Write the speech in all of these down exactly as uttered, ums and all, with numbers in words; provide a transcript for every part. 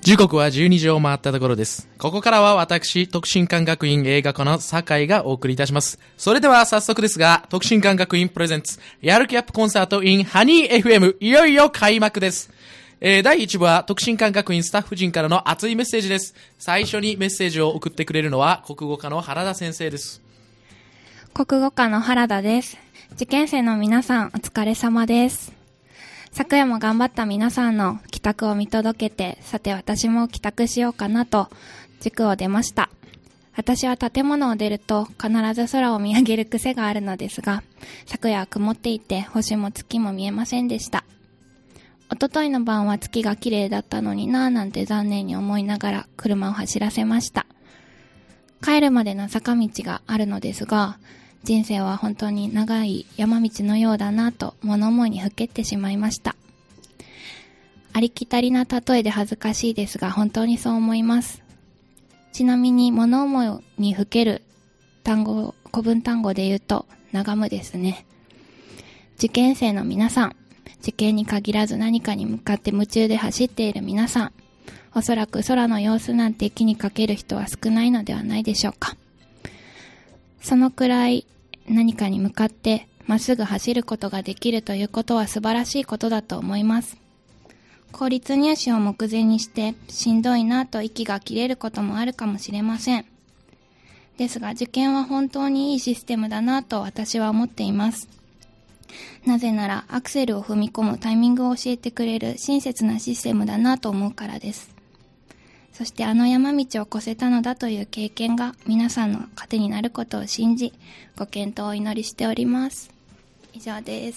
時刻はじゅうにじを回ったところです。ここからは私、徳新館学院映画科の酒井がお送りいたします。それでは早速ですが、徳新館学院プレゼンツ、やる気アップコンサート in ハニー エフエム、いよいよ開幕です。えー、だいいち部は徳新館学院スタッフ陣からの熱いメッセージです。最初にメッセージを送ってくれるのは、国語科の原田先生です。 国語科の原田です。受験生の皆さん、お疲れ様です。昨夜も頑張った皆さんの帰宅を見届けて、さて私も帰宅しようかなと塾を出ました。私は建物を出ると必ず空を見上げる癖があるのですが、昨夜は曇っていて星も月も見えませんでした。おとといの晩は月が綺麗だったのになぁなんて残念に思いながら車を走らせました。帰るまでの坂道があるのですが、人生は本当に長い山道のようだなと物思いにふけってしまいました。ありきたりな例えで恥ずかしいですが本当にそう思います。ちなみに物思いにふける単語、古文単語で言うと眺むですね。受験生の皆さん、受験に限らず何かに向かって夢中で走っている皆さん、おそらく空の様子なんて気にかける人は少ないのではないでしょうか。そのくらい何かに向かってまっすぐ走ることができるということは素晴らしいことだと思います。公立入試を目前にしてしんどいなと息が切れることもあるかもしれません。ですが受験は本当にいいシステムだなと私は思っています。なぜならアクセルを踏み込むタイミングを教えてくれる親切なシステムだなと思うからです。そしてあの山道を越せたのだという経験が皆さんの糧になることを信じ、ご健闘をお祈りしております。以上です。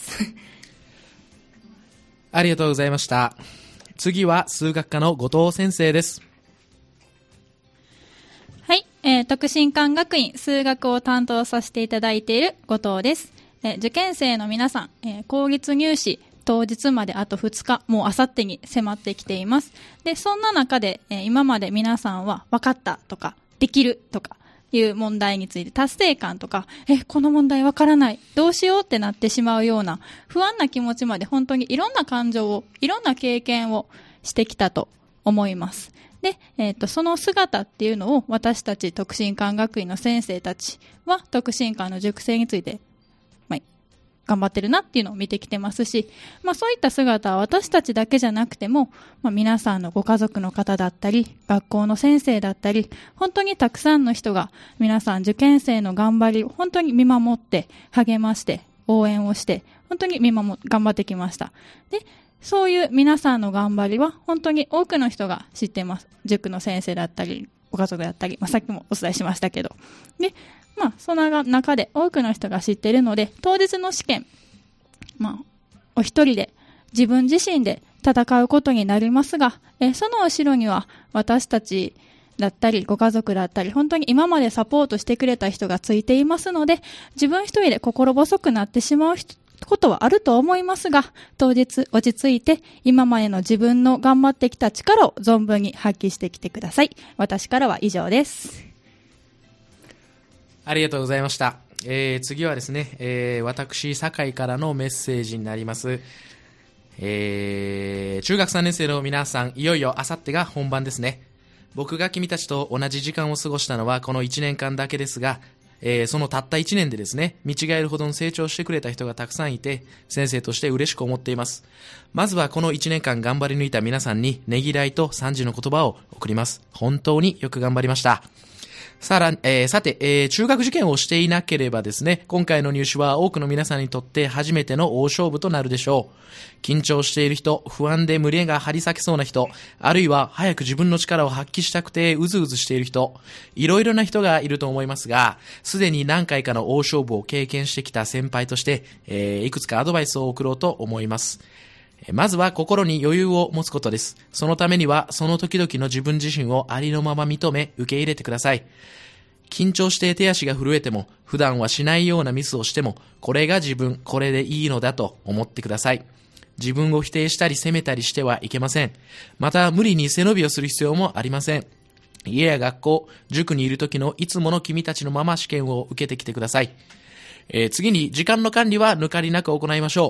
ありがとうございました。次は数学科の後藤先生です。 はい、えー、徳新館学院数学を担当させていただいている後藤です。えー、受験生の皆さん、えー、公立入試当日まであとふつか、もうあさってに迫ってきています。で、そんな中で、えー、今まで皆さんは分かったとか、できるとかいう問題について達成感とか、え、この問題分からない、どうしようってなってしまうような不安な気持ちまで本当にいろんな感情を、いろんな経験をしてきたと思います。で、えっと、その姿っていうのを私たち徳新館学院の先生たちは徳新館の塾生について頑張ってるなっていうのを見てきてますし、まあそういった姿は私たちだけじゃなくても、まあ皆さんのご家族の方だったり、学校の先生だったり、本当にたくさんの人が皆さん受験生の頑張りを本当に見守って励まして応援をして本当に見守頑張ってきました。で、そういう皆さんの頑張りは本当に多くの人が知っています。塾の先生だったり、ご家族だったり、まあさっきもお伝えしましたけど。で、まあ、その中で多くの人が知っているので、当日の試験、まあ、お一人で自分自身で戦うことになりますが、えその後ろには私たちだったり、ご家族だったり、本当に今までサポートしてくれた人がついていますので、自分一人で心細くなってしまうことはあると思いますが、当日落ち着いて今までの自分の頑張ってきた力を存分に発揮してきてください。私からは以上です。 ありがとうございました。えー、次はですね、えー、私酒井からのメッセージになります。えー、中学さんねん生の皆さん、いよいよあさってが本番ですね。僕が君たちと同じ時間を過ごしたのはこのいちねんかんだけですが、えー、そのたったいちねんでですね、見違えるほどの成長してくれた人がたくさんいて、先生として嬉しく思っています。まずはこのいちねんかん頑張り抜いた皆さんにねぎらいと賛辞の言葉を送ります。本当によく頑張りました。さら、えー、さて、えー、中学受験をしていなければですね、今回の入試は多くの皆さんにとって初めての大勝負となるでしょう。緊張している人、不安で胸が張り裂けそうな人、あるいは早く自分の力を発揮したくてうずうずしている人、いろいろな人がいると思いますが、すでに何回かの大勝負を経験してきた先輩として、えー、いくつかアドバイスを送ろうと思います。まずは心に余裕を持つことです。そのためにはその時々の自分自身をありのまま認め受け入れてください。緊張して手足が震えても、普段はしないようなミスをしても、これが自分、これでいいのだと思ってください。自分を否定したり責めたりしてはいけません。また無理に背伸びをする必要もありません。家や学校、塾にいる時のいつもの君たちのまま試験を受けてきてください。えー、次に時間の管理は抜かりなく行いましょう。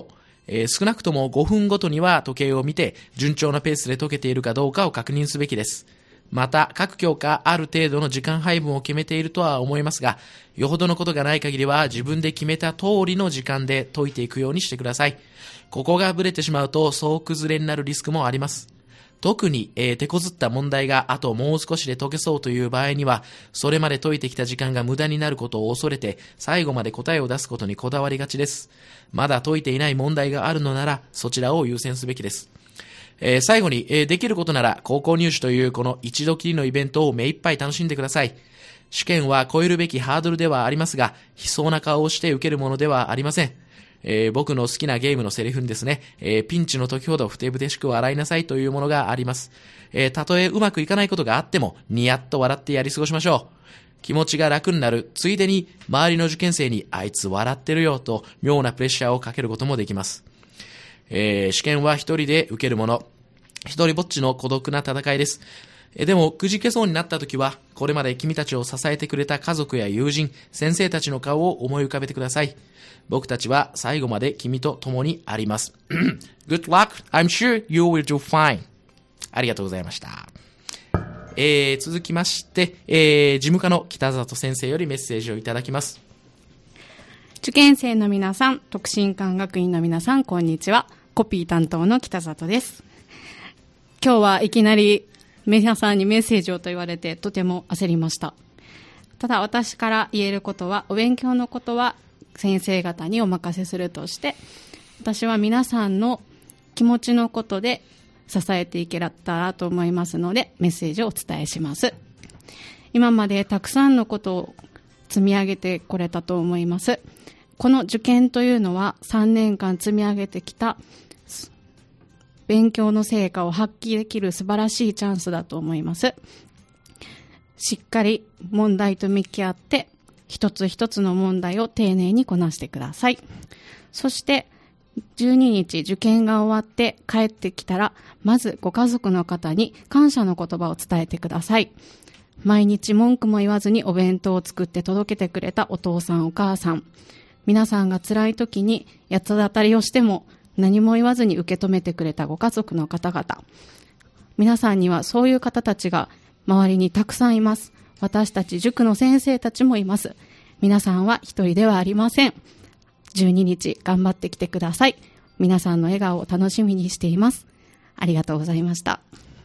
えー、少なくともごふんごとには時計を見て順調なペースで解けているかどうかを確認すべきです。また各教科ある程度の時間配分を決めているとは思いますが、よほどのことがない限りは自分で決めた通りの時間で解いていくようにしてください。ここがブレてしまうと総崩れになるリスクもあります。特に、えー、手こずった問題があともう少しで解けそうという場合には、それまで解いてきた時間が無駄になることを恐れて最後まで答えを出すことにこだわりがちです。まだ解いていない問題があるのならそちらを優先すべきです。えー、最後に、えー、できることなら高校入試というこの一度きりのイベントを目いっぱい楽しんでください。試験は超えるべきハードルではありますが、悲壮な顔をして受けるものではありません。えー、僕の好きなゲームのセリフにですね、えー、ピンチの時ほどふてぶてしく笑いなさいというものがあります。えー、たとえうまくいかないことがあってもニヤッと笑ってやり過ごしましょう。気持ちが楽になるついでに周りの受験生にあいつ笑ってるよと妙なプレッシャーをかけることもできます。えー、試験は一人で受けるもの、一人ぼっちの孤独な戦いです。えでもくじけそうになった時はこれまで君たちを支えてくれた家族や友人、先生たちの顔を思い浮かべてください。僕たちは最後まで君と共にあります。Good luck. I'm sure you will do fine. ありがとうございました。えー、続きまして、えー、事務課の北里先生よりメッセージをいただきます。 受験生の皆さん、特進館学院の皆さん、こんにちは。コピー担当の北里です。今日はいきなり皆さんにメッセージをと言われてとても焦りました。ただ私から言えることは、お勉強のことは先生方にお任せするとして、私は皆さんの気持ちのことで支えていけたらと思いますので、メッセージをお伝えします。今までたくさんのことを積み上げてこれたと思います。この受験というのはさんねんかん積み上げてきた勉強の成果を発揮できる素晴らしいチャンスだと思います。しっかり問題と向き合って一つ一つの問題を丁寧にこなしてください。そしてじゅうににち受験が終わって帰ってきたら、まずご家族の方に感謝の言葉を伝えてください。毎日文句も言わずにお弁当を作って届けてくれたお父さんお母さん、皆さんが辛い時に八つ当たりをしても何も言わずに受け止めてくれたご家族の方々、皆さんにはそういう方たちが周りにたくさんいます。私たち塾の先生たちもいます。皆さんは一人ではありません。じゅうににち頑張ってきてください。皆さんの笑顔を楽しみにしています。ありがとうございました。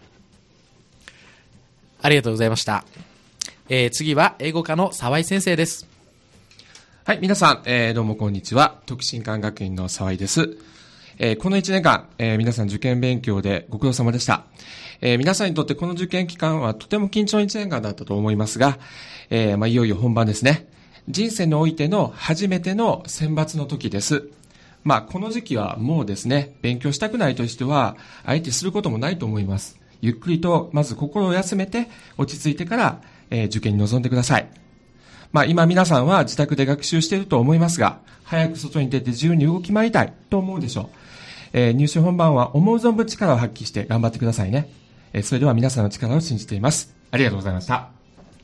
ありがとうございました。えー、次は英語科の沢井先生です。 はい、皆さん、えー、どうもこんにちは。特進館学院の沢井です。えー、このいちねんかん、えー、皆さん受験勉強でご苦労様でした。えー、皆さんにとってこの受験期間はとても緊張のいちねんかんだったと思いますが、えーまあ、いよいよ本番ですね。人生においての初めての選抜の時です。まあ、この時期はもうですね、勉強したくないとしては、あえてすることもないと思います。ゆっくりと、まず心を休めて、落ち着いてから、えー、受験に臨んでください。まあ、今皆さんは自宅で学習していると思いますが、早く外に出て自由に動き回りたいと思うでしょう。えー、入試本番は思う存分力を発揮して頑張ってくださいね。えー、それでは皆さんの力を信じています。ありがとうございました。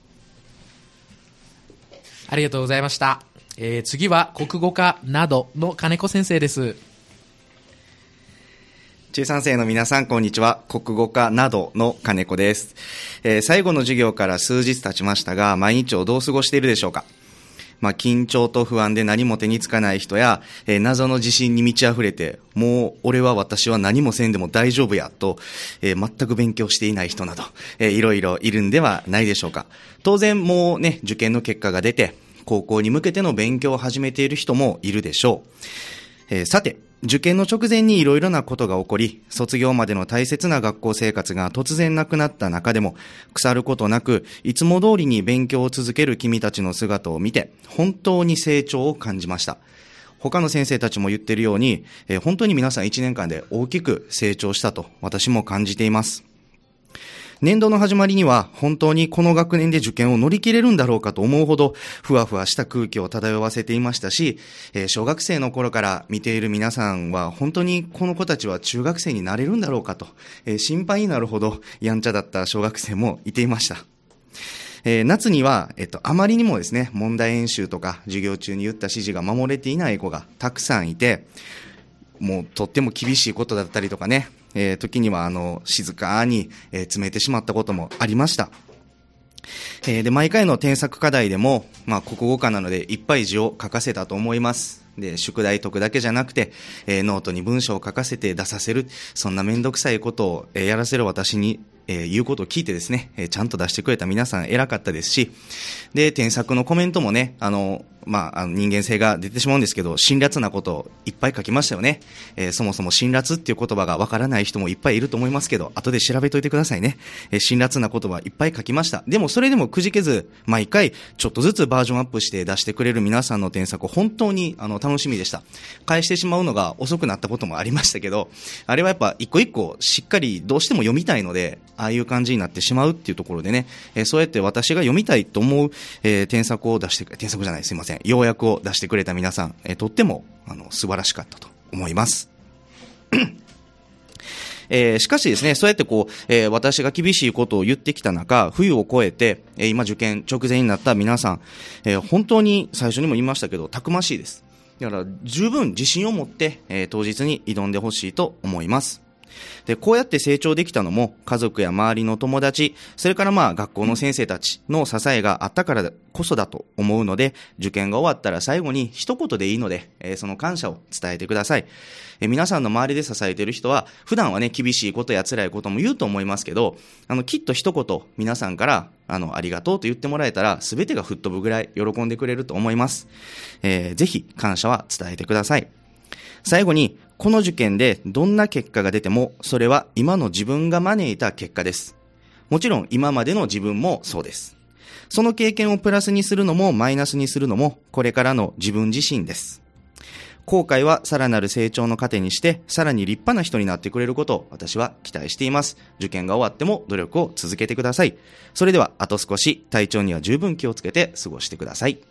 ありがとうございました。えー、次は国語科などの金子先生です。 中さん生の皆さん、こんにちは。国語科などの金子です。えー、最後の授業から数日経ちましたが、毎日をどう過ごしているでしょうか。まあ、緊張と不安で何も手につかない人や、えー、謎の自信に満ち溢れて、もう俺は私は何もせんでも大丈夫やと、えー、全く勉強していない人など、えー、いろいろいるんではないでしょうか。当然もうね、受験の結果が出て、高校に向けての勉強を始めている人もいるでしょう。えー、さて、受験の直前にいろいろなことが起こり、卒業までの大切な学校生活が突然なくなった中でも、腐ることなく、いつも通りに勉強を続ける君たちの姿を見て、本当に成長を感じました。他の先生たちも言っているように、えー、本当に皆さんいちねんかんで大きく成長したと私も感じています。年度の始まりには本当にこの学年で受験を乗り切れるんだろうかと思うほどふわふわした空気を漂わせていましたし、えー、小学生の頃から見ている皆さんは本当にこの子たちは中学生になれるんだろうかと、えー、心配になるほどやんちゃだった小学生もいていました。えー、夏には、えっと、あまりにもですね、問題演習とか授業中に言った指示が守れていない子がたくさんいて、 もうとっても厳しいことだったりとかね、えー、時にはあの静かに、えー、詰めてしまったこともありました。えー、で毎回の添削課題でも、まあ、国語科なのでいっぱい字を書かせたと思います。で宿題解くだけじゃなくて、えー、ノートに文章を書かせて出させる、そんなめんどくさいことを、えー、やらせる私に、えー、言うことを聞いてですね、えー、ちゃんと出してくれた皆さん偉かったですし、で添削のコメントもね、あのまあ、あの人間性が出てしまうんですけど、辛辣なことをいっぱい書きましたよね。えー、そもそも辛辣っていう言葉がわからない人もいっぱいいると思いますけど、後で調べといてくださいね。えー、辛辣な言葉いっぱい書きました。でもそれでもくじけず、毎回ちょっとずつバージョンアップして出してくれる皆さんの添削、本当にあの楽しみでした。返してしまうのが遅くなったこともありましたけど、あれはやっぱ一個一個しっかりどうしても読みたいので、ああいう感じになってしまうっていうところでね、えー、そうやって私が読みたいと思う、えー、添削を出してくれ、添削じゃない、すいません、要約を出してくれた皆さん、えー、とってもあの素晴らしかったと思います。えー、しかしですね、そうやってこう、えー、私が厳しいことを言ってきた中、冬を越えて、えー、今受験直前になった皆さん、えー、本当に最初にも言いましたけど、たくましいです。だから十分自信を持って、えー、当日に挑んでほしいと思います。でこうやって成長できたのも家族や周りの友達、それからまあ学校の先生たちの支えがあったからこそだと思うので、受験が終わったら最後に一言でいいので、えー、その感謝を伝えてください。えー、皆さんの周りで支えている人は普段はね、厳しいことや辛いことも言うと思いますけど、あのきっと一言皆さんからあのありがとうと言ってもらえたら、全てが吹っ飛ぶぐらい喜んでくれると思います。えー、ぜひ感謝は伝えてください。最後に、この受験でどんな結果が出ても、それは今の自分が招いた結果です。もちろん今までの自分もそうです。その経験をプラスにするのもマイナスにするのも、これからの自分自身です。後悔はさらなる成長の糧にして、さらに立派な人になってくれることを私は期待しています。受験が終わっても努力を続けてください。それではあと少し、体調には十分気をつけて過ごしてください。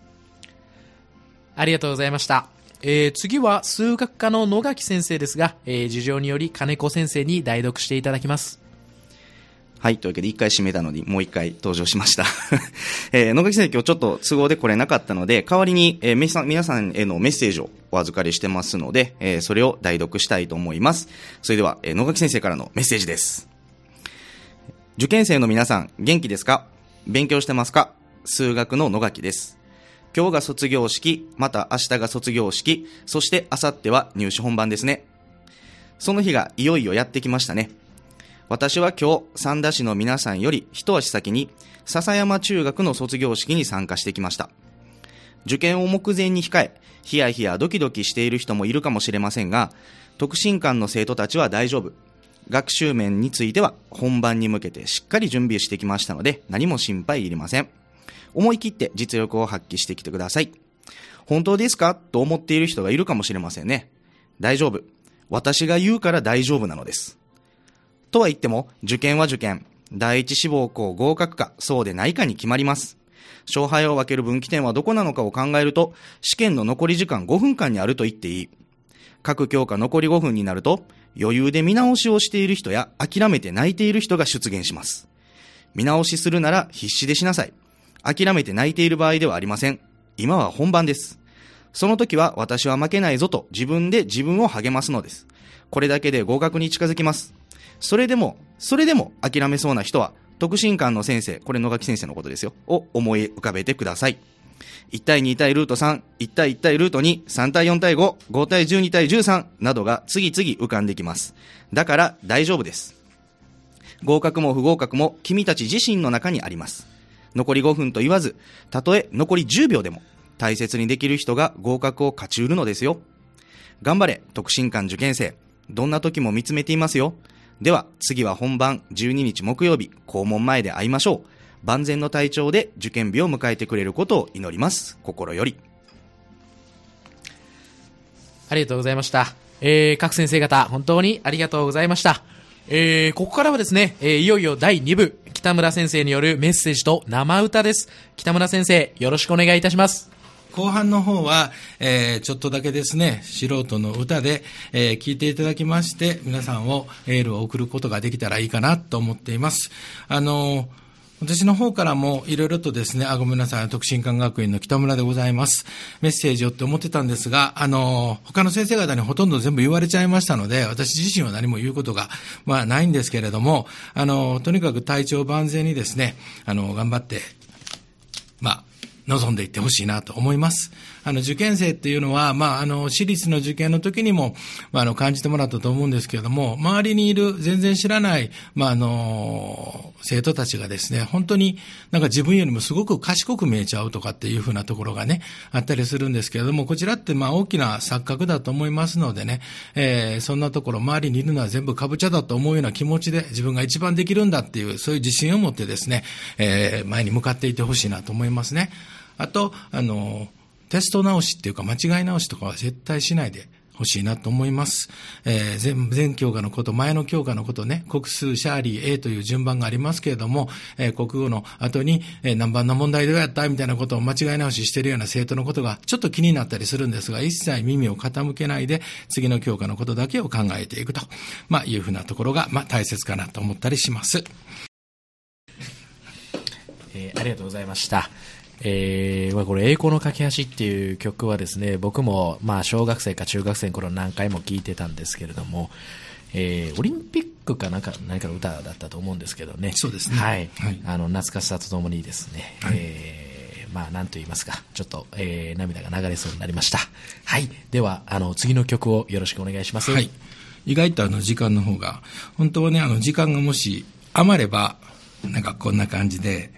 ありがとうございました。えー、次は数学科の野垣先生ですが、えー、事情により金子先生に代読していただきます。 はい、というわけで一回締めたのにもう一回登場しました、えー、野垣先生今日ちょっと都合で来れなかったので、代わりに、えー、皆さんへのメッセージをお預かりしてますので、えー、それを代読したいと思います。それでは、えー、野垣先生からのメッセージです。受験生の皆さん、元気ですか？勉強してますか？数学の野垣です。今日が卒業式、また明日が卒業式、そして明後日は入試本番ですね。その日がいよいよやってきましたね。私は今日、三田市の皆さんより一足先に、笹山中学の卒業式に参加してきました。受験を目前に控え、ヒヤヒヤドキドキしている人もいるかもしれませんが、特進館の生徒たちは大丈夫。学習面については本番に向けてしっかり準備してきましたので、何も心配いりません。思い切って実力を発揮してきてください。本当ですかと思っている人がいるかもしれませんね。大丈夫。私が言うから大丈夫なのです。とは言っても、受験は受験。第一志望校合格か、そうでないかに決まります。勝敗を分ける分岐点はどこなのかを考えると、試験の残り時間ごふんかんにあると言っていい。各教科残りごふんになると、余裕で見直しをしている人や諦めて泣いている人が出現します。見直しするなら必死でしなさい。諦めて泣いている場合ではありません。今は本番です。その時は私は負けないぞと自分で自分を励ますのです。これだけで合格に近づきます。それでも、それでも諦めそうな人は、特進館の先生、これ野垣先生のことですよ、を思い浮かべてください。いち対に対ルートさん、いち対いち対ルートに、さん対よん対ご、ご対じゅうに対じゅうさんなどが次々浮かんできます。だから大丈夫です。合格も不合格も君たち自身の中にあります。残りごふんと言わず、たとえ残りじゅうびょうでも大切にできる人が合格を勝ち得るのですよ。頑張れ、特進館受験生。どんな時も見つめていますよ。では次は本番じゅうににち木曜日、校門前で会いましょう。万全の体調で受験日を迎えてくれることを祈ります。心より。 ありがとうございました。えー、各先生方、本当にありがとうございました。えー、ここからはですね、えー、いよいよだいに部、北村先生によるメッセージと生歌です。北村先生、よろしくお願いいたします。 後半の方は、えー、ちょっとだけですね、素人の歌で、えー、聴いていただきまして、皆さんをエールを送ることができたらいいかなと思っています。あのー、 私の方からもいろいろとですね、あ、ごめんなさい、特進館学院の北村でございます。メッセージをって思ってたんですが、あの、他の先生方にほとんど全部言われちゃいましたので、私自身は何も言うことが、まあないんですけれども、あの、とにかく体調万全にですね、あの、頑張って、まあ、望んでいってほしいなと思います。あの、受験生っていうのは、まあ、あの、私立の受験の時にも、まあ、あの、感じてもらったと思うんですけれども、周りにいる全然知らない、まあ、あの、生徒たちがですね、本当になんか自分よりもすごく賢く見えちゃうとかっていうふうなところがね、あったりするんですけれども、こちらってまあ、大きな錯覚だと思いますのでね、えー、そんなところ、周りにいるのは全部かぼちゃだと思うような気持ちで、自分が一番できるんだっていう、そういう自信を持ってですね、えー、前に向かっていってほしいなと思いますね。あと、あの、テスト直しっていうか間違い直しとかは絶対しないでほしいなと思います。えー、前、前教科のこと、前の教科のことね、国数、シャーリー、A という順番がありますけれども、えー、国語の後に、えー、何番の問題どうやったみたいなことを間違い直ししているような生徒のことがちょっと気になったりするんですが、一切耳を傾けないで、次の教科のことだけを考えていくと、まあ、いうふうなところが、まあ、大切かなと思ったりします。 えー、ありがとうございました。えー、これ栄光の架け橋っていう曲はですね、僕もまあ小学生か中学生の頃何回も聴いてたんですけれども、えー、オリンピックかなんか何かの歌だったと思うんですけどね。 そうですね。 はい。 はい、 あの懐かしさとともにですね、はい、えー、まあなんと言いますか、ちょっと、えー、涙が流れそうになりました。はい。ではあの次の曲をよろしくお願いします。 はい。意外とあの時間の方が本当はね、あの時間がもし余ればなんかこんな感じで。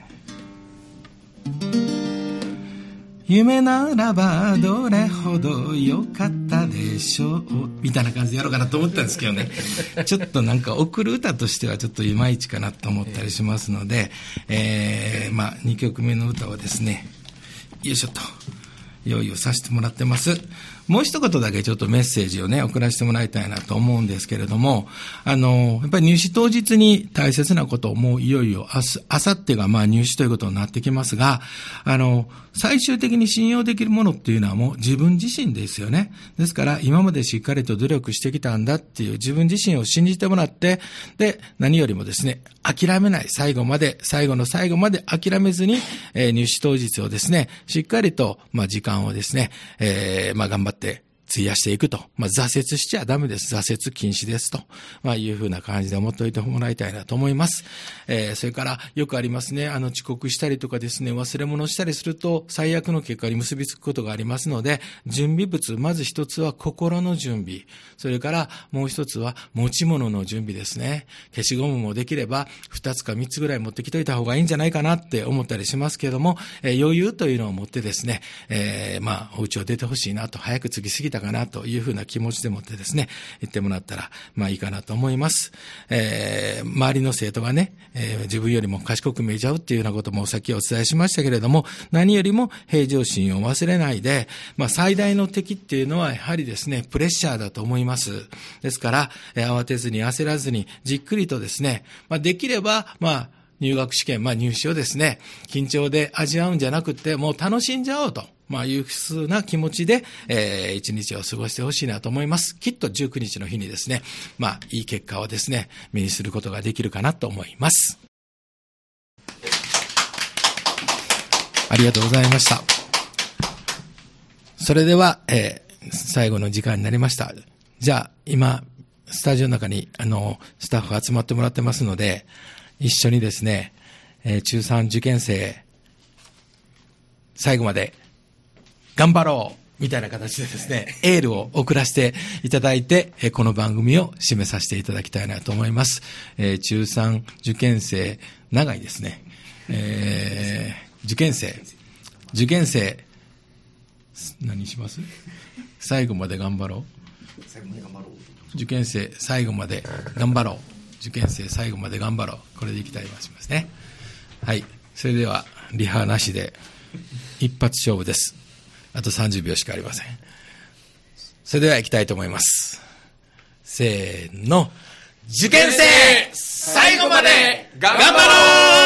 夢ならばどれほど良かったでしょうみたいな感じでやろうかなと思ったんですけどねちょっとなんか送る歌としてはちょっといまいちかなと思ったりしますので、えー、まあにきょくめの歌はですね、よいしょと用意をさせてもらってます。もう一言だけちょっとメッセージをね、送らせてもらいたいなと思うんですけれども、あの、やっぱり入試当日に大切なことをもういよいよ明日、明後日がまあ入試ということになってきますが、あの、最終的に信用できるものっていうのはもう自分自身ですよね。ですから今までしっかりと努力してきたんだっていう自分自身を信じてもらって、で、何よりもですね、諦めない、最後まで、最後の最後まで諦めずに、えー、入試当日をですね、しっかりと、まあ時間をですね、えー、まあ頑張って費やしていくと。まあ、挫折しちゃダメです。挫折禁止ですと。まあ、いうふうな感じで思っておいてもらいたいなと思います。えー、それから、よくありますね。あの、遅刻したりとかですね、忘れ物したりすると、最悪の結果に結びつくことがありますので、準備物、まず一つは心の準備。それから、もう一つは持ち物の準備ですね。消しゴムもできれば、二つか三つぐらい持ってきといた方がいいんじゃないかなって思ったりしますけれども、えー、余裕というのを持ってですね、えー、まあ、お家を出てほしいなと、早く次過ぎたかなというふうな気持ちでもってですね、言ってもらったら、まあいいかなと思います。えー、周りの生徒がね、えー、自分よりも賢く見えちゃうっていうようなこともさっきお伝えしましたけれども、何よりも平常心を忘れないで、まあ最大の敵っていうのはやはりですね、プレッシャーだと思います。ですから、えー、慌てずに焦らずに、じっくりとですね、まあできれば、まあ、入学試験、まあ入試をですね、緊張で味わうんじゃなくて、もう楽しんじゃおうと。まあいうふうな気持ちで、えー、一日を過ごしてほしいなと思います。きっとじゅうくにちの日にですね、まあいい結果をですね、目にすることができるかなと思います。ありがとうございました。それでは、えー、最後の時間になりました。じゃあ今、スタジオの中にあのスタッフ集まってもらってますので、一緒にですね、えー、中さん受験生、最後まで頑張ろうみたいな形でですね、エールを送らせていただいて、えー、この番組を締めさせていただきたいなと思います。えー、中さん受験生、長いですね。えー、受験生、受験生、何します？最後まで頑張ろう。最後まで頑張ろう。受験生、最後まで頑張ろう。受験生最後まで頑張ろう。これでいきたいとしますね。はい。それでは、リハなしで、一発勝負です。あとさんじゅうびょうしかありません。それでは行きたいと思います。せーの。受験生最後まで頑張ろう。